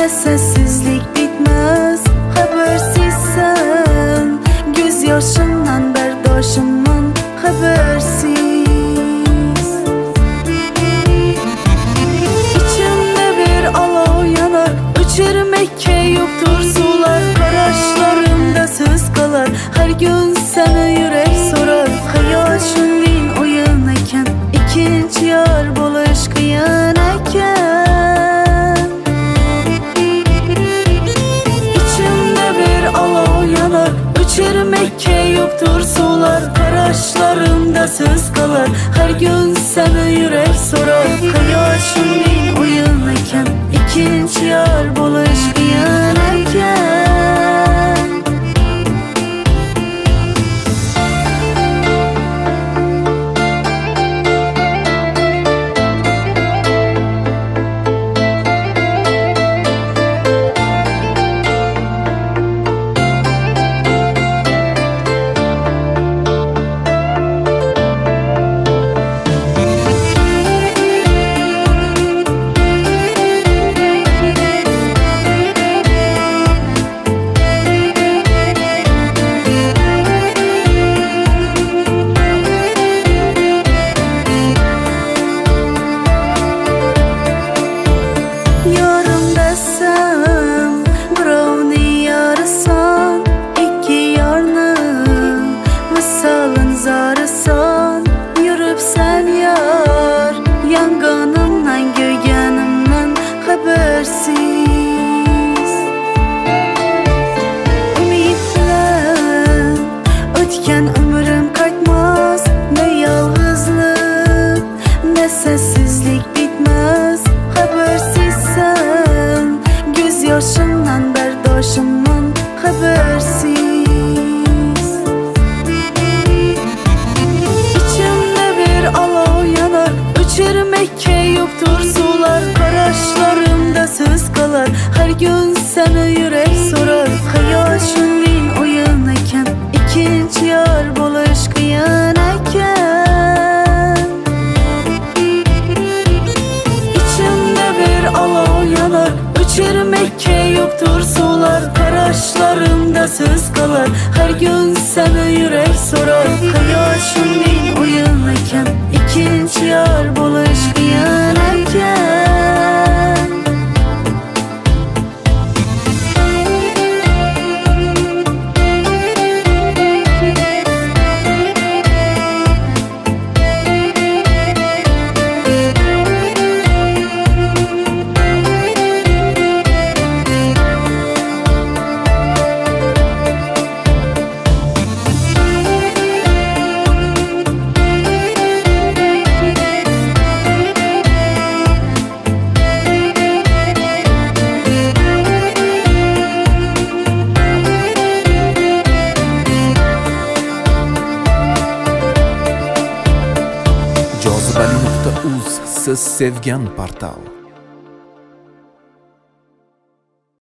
Sessizlik bitmez, habersizsen. Göz yaşımdan berdoşumdan habersiz. İçimde bir alov yanar, uçurmekte yoktur sular. Karışlarımda söz kalar, her gün seni yürek sorar. Hayal şundin oyun eken, ikinci yar buluş kıyan eken. İçimde bir alov yanar, uçurmekte yoktur sular. Karışlarımda söz kalar, her gün seni yürek sorar. Hayal şundin oyun eken, ikinci yar buluş kıyan eken. Yürüp sen yar, yanganımdan göygenimden habersiz. Ümitlen ötken ömrüm kaçmaz. Ne yalnızlık ne sessizlik bitmez, habersizsen. Göz yaşımdan berdoşumdan habersiz. Uçurmekte yoktur sular. Karışlarımda söz kalar, her gün seni yürek sorar. Hayal şundin oyun eken, ikinci yar buluş kıyan eken. İçimde bir alov yanar, uçurmekte yoktur sular. Karışlarımda söz kalar, her gün seni yürek sorar. Hayal şundin oyun eken, ikinci yar buluş kıyan eken. Jozibali.uz siz sevgan portal.